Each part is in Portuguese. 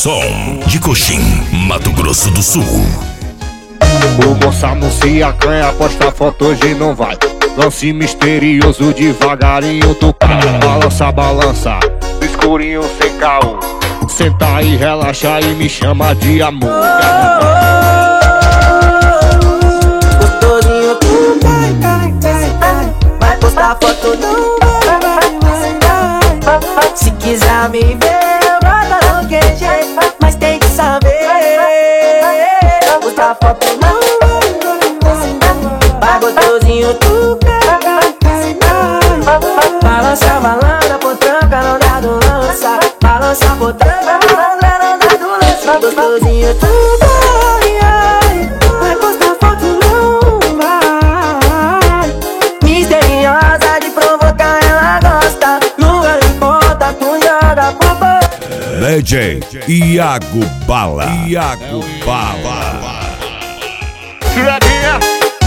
Som de Coxim, Mato Grosso do Sul. O moça anuncia canha, posta foto hoje não vai. Lance misterioso devagarinho tu cai. Balança, balança, escurinho sem caô. Senta e relaxa e me chama de amor. Gostosinho tu vai postar foto não vai. Se quiser me ver, brota não que jeito, mas tem que saber. Postar foto não vai. Gostosinho tu balança, balada, potranca, não dá do lança. Balança, potranca, não dá do lança. Gostosinho tu vai postar foto não vai. Misteriosa de provocar, ela gosta. Nunca importa, tu joga popa. DJ Iago Bala. Iago Bala. Tiradinha.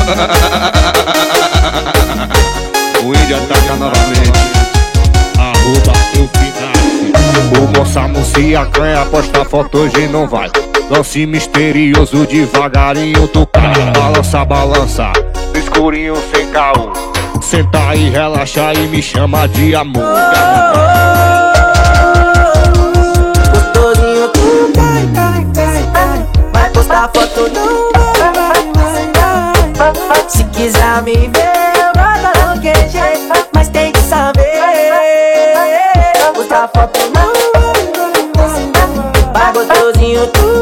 O índio ataca novamente. Arroba eu final. O moça anuncia canha, posta foto hoje não vai. Lance misterioso devagarinho tu cai. Balança, balança, escurinho sem caô. Senta e relaxa e me chama de amor. Gostosinho tu vai postar foto não vai. Se quiser me ver, brota não que jeito, mas tem que saber. Postar foto não vai. Gostosinho tu